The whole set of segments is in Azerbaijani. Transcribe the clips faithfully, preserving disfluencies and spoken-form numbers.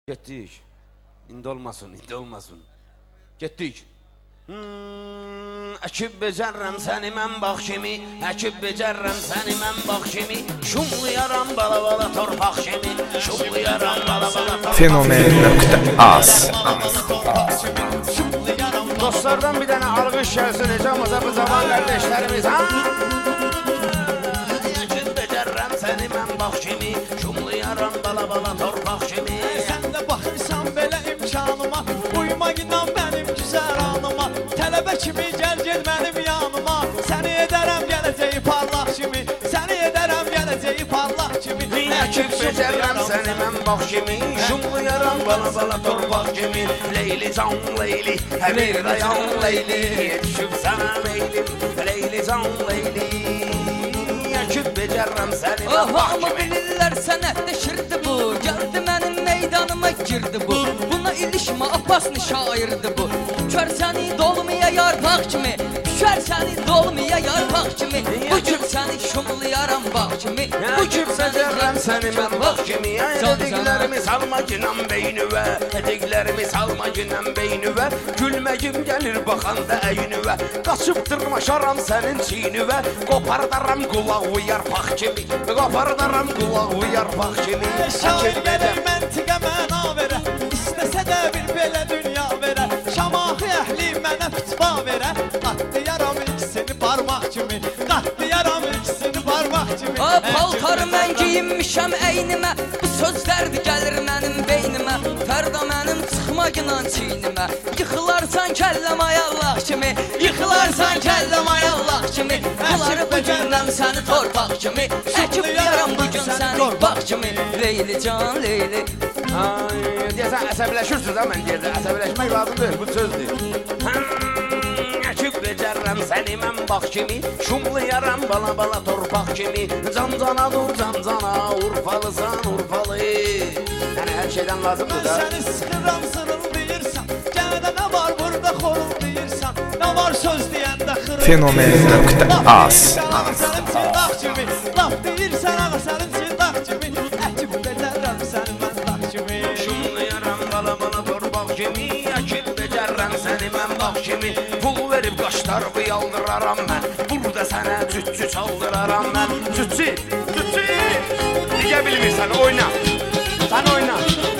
Getdik. İndi olmasın, indi olmasın. Getdik. Hmm, əkib becərrəm səni mən bax kimi, əkib becərrəm səni mən bax kimi, şumlayaram bala bala torpaq kimi, şumlayaram bala bala torpaq kimi. Fenomen.az Dostlardan bir dənə alqış gəlsin, ecamıza bu zaman qardeşlərimiz. Əkib becərrəm səni mən bax kimi, şumlayaram bala bala torpaq kimi. Sən də baxırsan belə imkanıma, uyma inan mənim güzel anıma. Tələbə kimi gəl gel mənim yanıma, səni edərəm gələcəyi parlaq kimi, səni edərəm gələcəyi parlaq kimi. Əkib becərrəm səni mən bax kimi, şumlayaram bala bala torpaq kimi. Leyli can leyli, həmir dayan leyli, yetişib sənə meylim, leyli can leyli. Əkib becərrəm səni mən bax Amma kimi. bilirlər sənətdə şirdi bu, gəldi mənim meydanıma girdi bu. Buna ilişmə Abbaslı şairdi bu. Düşər səni dolmaya yarpaq kimi, düşər səni dolmaya yarpaq kimi. Bu gün səni şumlayaram bax kimi, bu gün Becərrəm səni mən bax kimi. Dediklərimi salma günəm beynüvə, dediklərimi salma günəm beynüvə. Gülməyim gəlir baxanda əynüvə, qaçıb dırmaşaram sənin çiynüvə. Qopardaram qulağı yarpaq kimi, qopardaram qulağı yarpaq kimi. Şair gəlir məntiqə məna verə, istəsə də bir belə dünya verə. Şamahı əhli mənə fitva verə, qatlayaram ikisini parmaq kimi, qatlayaram ikisini parmaq kimi. Paltarı mən giyinmişəm əynimə, bu sözlərdi gəlir mənim beynimə. Fərda mənim çıxmaqla çiynimə, yıxılarsan kəlləm ayallaq kimi, yıxılarsan kəlləm ayallaq kimi. Bunları bu gündən səni torpaq kimi, əkib yaram bu gün səni bax kimi. Leyli can leyli. Ay, deyəsən əsəbləşirsiniz ha mən deyirdə, əsəbləşmək lazım deyil, bu sözdür. Əkib becərrəm səni mən bax kimi, şumlayaram bala bala torpaq kimi. Can cana dur can cana, urfalısan urfalı. Yəni hər şeydən lazımdır da. Səni sıxıram zırıldayırsan, gədə nə var burada xoruldayırsan, nə var söz deyəndə xırıldayırsan. Fenomen.az Sənin çildaq kimi, laf deyirsən ağa sənin çildaq kimi, əkib becərrəm səni mən bax kimi. Şumlayaram bala bala torpaq kimi, əkib becərrəm səni mən bax kimi. Pul verib qaşlarımı yaldıraram mən, burada sənə cütçü çaldıraram mən. Cütçü, cütçü, niyə bilmirsən oyna, sən oyna.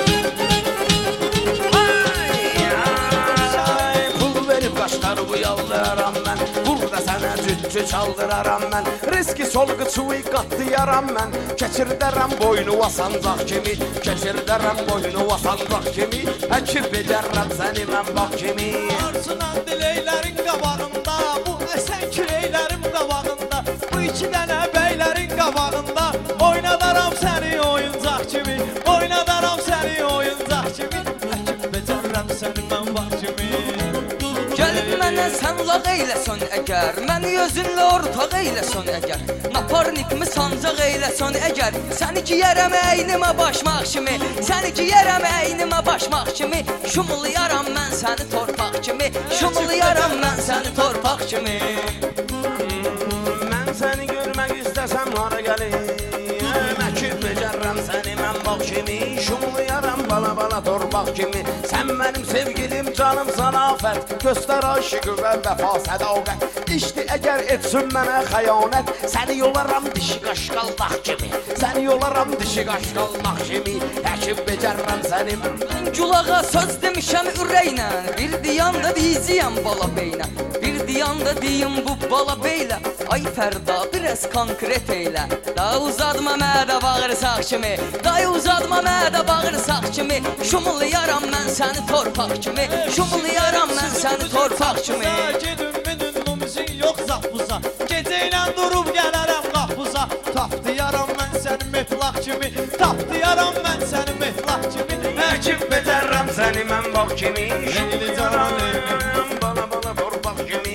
Pul verib qaşlarımı yaldıraram mən, burada sənə cütçü çaldıraram mən. Riski solğuçuyu qatlayaram mən, keçirdərəm boynu sancaq kimi, keçirdərəm boynu sancaq kimi. Əkib becərrəm səni mən bax kimi. Arzunan diləklərin qabağında, bu əsən küləklərin qabağında, bu iki dənə bəylərin qabağında, oynadaram səni oyuncaq kimi, oynadaram səni oyuncaq kimi. Əkib becərrəm səni mən bax kimi. Gəlib mənə sən lağ eyləsən əgər, məni özünlə ortaq eyləsən əgər, naparnikmi sancaq eyləsən əgər, səni giyərəm əynimə başmaq kimi, səni giyərəm əynimə başmaq kimi, şumlayaram mən səni torpaq kimi, şumlayaram mən səni torpaq kimi. Mən səni görmək istəsəm hara gəlim, əkib becərrəm səni mən bax kimi, şumlayaram bala bala torpaq kimi. Sən mənim sevgilim canım zanafət, göstər aşıqı və vəfa sədaqət. İşdi əgər etsin mənə xəyanət, səni yolaram dişi qaşqalmaq kimi, səni yolaram dişi qaşqalmaq kimi. Əkib becərrəm səni mən. Gulağa söz demişəm ürəklə, bir diyanda diyəcəyəm bala beylə, bir diyanda deyim bu bala beylə. Ay Fərda biraz konkret eylə, daha uzatma mədə bağırsaq kimi, daha uzatma mədə bağırsaq kimi. Şumlayaram mən səni torpaq kimi, şumlayaram mən səni torpaq kimi. Gedin minin mumuzin yox zapbuza, gecə ilə durub gələrəm qapbuza. Tapdıyaram mən səni metlaq kimi, tapdıyaram mən səni metlaq kimi. Əkib becərrəm səni mən bax kimi, Leyli canım leyli, bala bala torpaq kimi.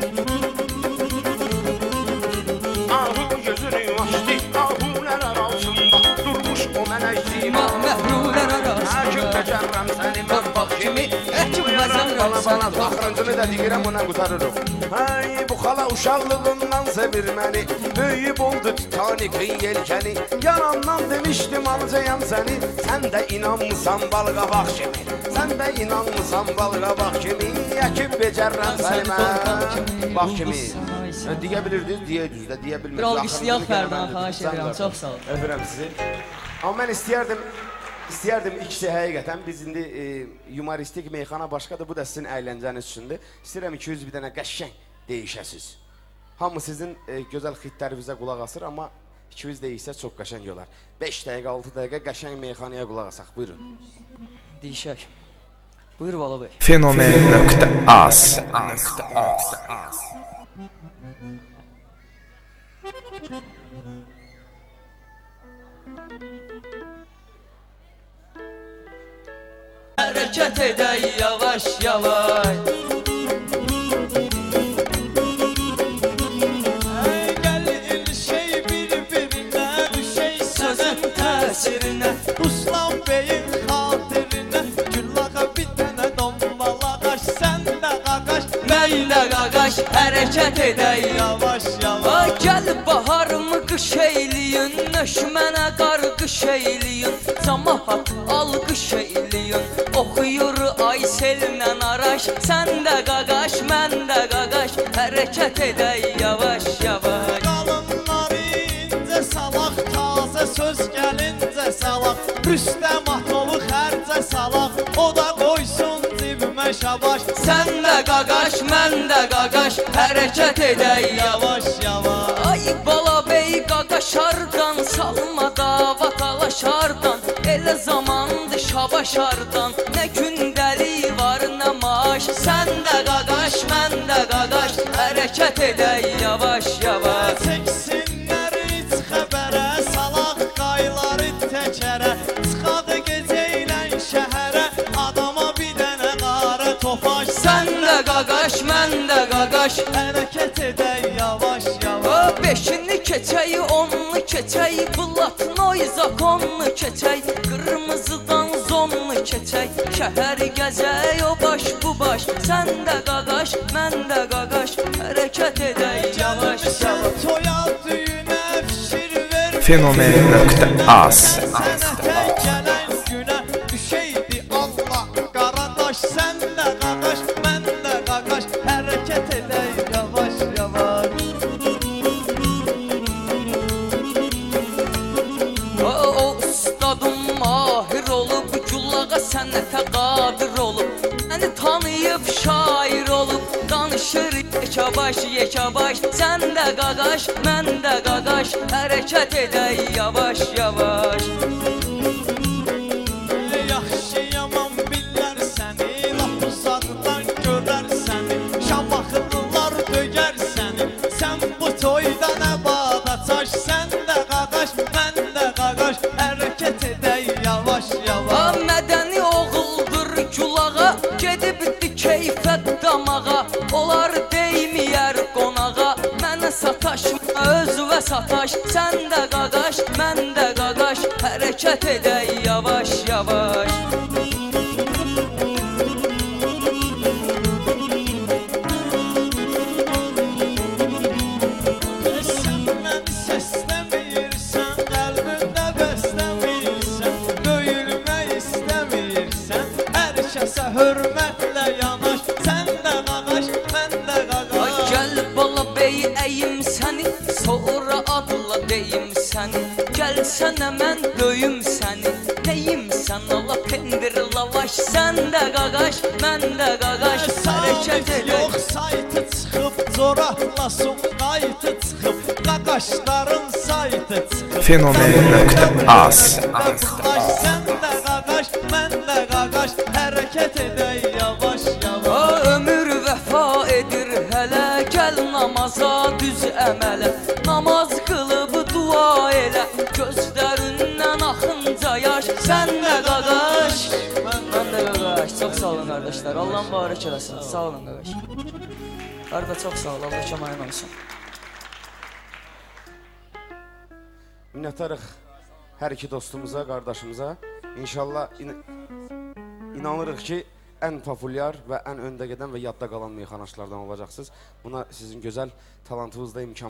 Ahu gözünü açdı, ahulər arasında durmuş o mənə izliyim. Məhrulər arasında Əkib becərrəm səni mən bax kimi, Əkib becərrəm bala bala Sən axırıncını da deyirəm, ona qutarırıq. Hey, bu xala uşaqlığından sevir məni, böyüyüb oldu Titanikin yelkəni. Yalandan demişdim alacağım səni, sən də inanmısan balqabaq kimi. Sən də inanmısan balqabaq kimi, əkib becərrəm səni mən. Bax kimi. Deyə bilirdiniz, deyə düzdə, deyə bilməzdiniz. Bir alqışlayaq Fərdan, xahiş edirəm, çox sağ olun. Öpürəm sizi. Amma mən istəyərdim, istəyərdim ikisi həqiqətən, biz indi e, yumoristik meyxana başqadır, bu da sizin əyləncəniz üçündür. İstəyirəm iki yüz bir dənə qəşəng deyişəsiz. Hamı sizin e, gözəl xitlərinizə qulaq asır, amma iki yüz deyişsə çox qəşəng olar. beş dəqiqə, altı dəqiqə qəşəng meyxanaya qulaq asaq, buyurun. Deyişək. Buyur Bala bəy. Fenomen.az Hərəkət edək yavaş yavaş. Ey gəl ilşey bir-birinə, düşey sözün təsirinə. Ruslan beyin xatirinə, güllağa bir dənə dombala qaş. Sən də qaqaş, Məylə qaqaş, hərəkət edək yavaş yavaş. Ay gəl baharımı qış eyliyin, nöşmənə qarqış eyliyin, camaat alqış eyliyin. Oxuyur ay sellə araş, sən də qaqaş, mən də qaqaş, hərəkət edək yavaş yavaş. Qalınları incə salaq, tazə söz gəlincə salaq. Rüstəm Atovu xərcə salaq, o da qoysun cibimə şabaş. Sən də qaqaş, mən də qaqaş, hərəkət edək yavaş. Yavaş yavaş. Ay bala bey qaqaşardan, salma davatalaşardan, elə zamandı şabaşardan, nə gündəlik var nə maaş. Sən də qaqaş, mən də qaqaş, hərəkət edək yavaş yavaş. Çəksinlər iç xəbərə, salaq qayları təkərə. Çıxadı gecə ilə şəhərə, adama bir dənə qarı topaş. Sən də qaqaş, mən də qaqaş, Hərəkət edək yavaş o yavaş. beşini keçək, onlu keçək, blatnoy zakonlu keçək, qırmızıdan zonlu keçək, şəhəri gəzək o baş bu baş. Sən də qaqaş, mən də qaqaş, hərəkət edək yavaş yavaş. Toya düyünə fikir ver. Fenomen.az Sənətə gələn günə düşeydi Allah qaradaş. Sən də qaqaş, mən də qaqaş, hərəkət edək yavaş yavaş. O, o ustadım mahir olub, güllağa sənətə qadir olub, məni tanıyıb şair olub, danışır yekabaş yekabaş. Sən də qaqaş, mən də qaqaş, hərəkət edək yavaş yavaş. Yaxşı yaman bilər səni, lap uzaqdan görər səni. Şamaxırlar dögər səni, sən bu toyda nə bada çaş. Sən də qaqaş, mən də qaqaş, hərəkət edək yavaş Ha yavaş. mədəni oğuldur gülağa, gedibdi keyfət damağa, onlar deyməyər qonağa, mənə sataşma özvə sataş. Sən də qaqaş, mən də qaqaş, hərəkət edək yavaş yavaş. Sən məni səsləməyirsən, qəlbində bəsləməyirsən, döyülmək istəməyirsən, hər kəsə hörmətlə yanaş. Sən də qaqaş, mən də Ay qaqaş. gəl bala bey əyim səni, sonra adla deyim səni, gəlsənə mən döyüm səni, neyim sən ala pendir lavaş. Sən də qaqaş, mən də qaqaş, hərəkət Sabit edək. yox saytı çıxıb, zoratlasın qaytı çıxıb, qaqaşların saytı çıxıb. Fenomen.az Qaqaş, sən də qaqaş, mən də qaqaş, hərəkət edək yavaş O yavaş. ömür vəfa edir hələ, gəl namaza düz əmələ, namaz qılıb dua elə, gözlərindən axınca yaş. Sən də qaqaş, mən də qaqaş. Çox sağ olun qardaşlar, Allah mübarək eləsin. Sağ olun qaqaş. Qarda çox sağ ol, Allah köməyin olsun. Minnətdarıq hər iki dostumuza, qardaşımıza. İnşallah in inanırıq ki, ən populyar və ən öndə gedən və yadda qalan meyxanaçılardan olacaqsınız. Buna sizin gözəl talantınızda imkan